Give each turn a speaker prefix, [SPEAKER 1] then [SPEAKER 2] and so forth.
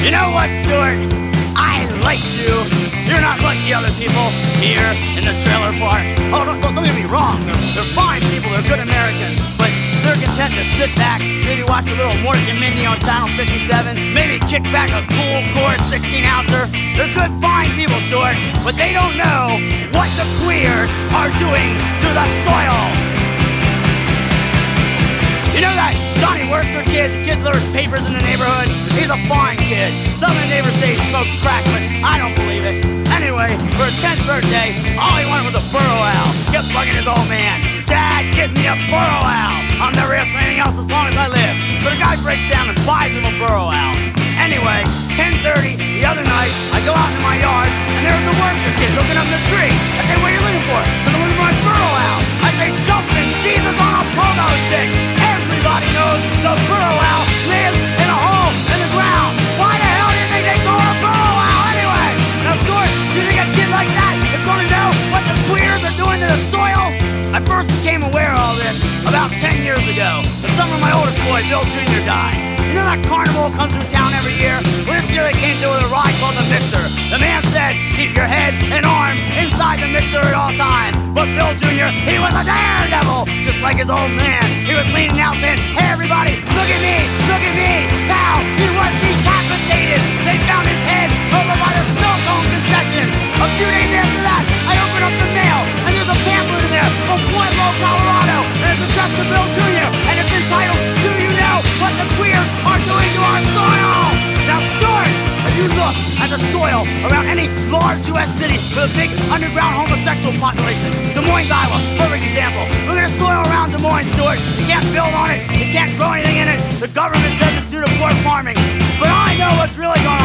[SPEAKER 1] You know what, Stuart? I like you. You're not like the other people here in the trailer park. Oh, don't get me wrong. They're fine people. They're good Americans. But they're content to sit back, maybe watch a little Mork and Mindy on Channel 57, maybe kick back a cool Coors 16-ouncer. They're good, fine people, Stuart. But they don't know what the queers are doing to the soil. You know that Johnny Worcester kid, the kid delivers papers in the neighborhood? He's a fine kid. Some of the neighbors say he smokes crack, but I don't believe it. Anyway, for his 10th birthday, all he wanted was a burro owl. Kept bugging his old man. Dad, get me a burro owl. I'll never ask for anything else as long as I live. So the guy breaks down and buys him a burro owl. Anyway, 10:30 the other night, I go out in my yard, and there's the Worcester kid looking up the tree. I say, what are you looking for? So I'm looking for my burro owl. I say, jumping Jesus on a pogo stick. Everybody knows the burro owl lives in a hole in the ground. Why the hell do you think they call it a burro owl anyway? Now, Stuart, you think a kid like that is going to know what the queers are doing to the soil? I first became aware of all this about 10 years ago, the summer my oldest boy, Bill Jr., died. You know that carnival comes through town every year? Well, this year they came through with a ride called the Mixer. The man said, keep your head and arms inside the mixer at all times. But Bill Jr., he was a daredevil, just like his old man. He was leaning out saying, hey everybody, look at me, pow, he was decapitated. They found his head over by the snow cone concession. A few days after that, I opened up the mail, and there's a pamphlet in there from Pueblo, Colorado, and it's addressed to Bill Jr., and it's entitled, Do You Know What the Queers Are Doing to Our Soil? Now, Stuart, if you look at the soil around any large U.S. city with a big underground homosexual population, Des Moines, Iowa, perfect example. Look at the soil around Des Moines, Stuart. You can't build on it. You can't grow anything in it. The government says it's due to poor farming. But I know what's really going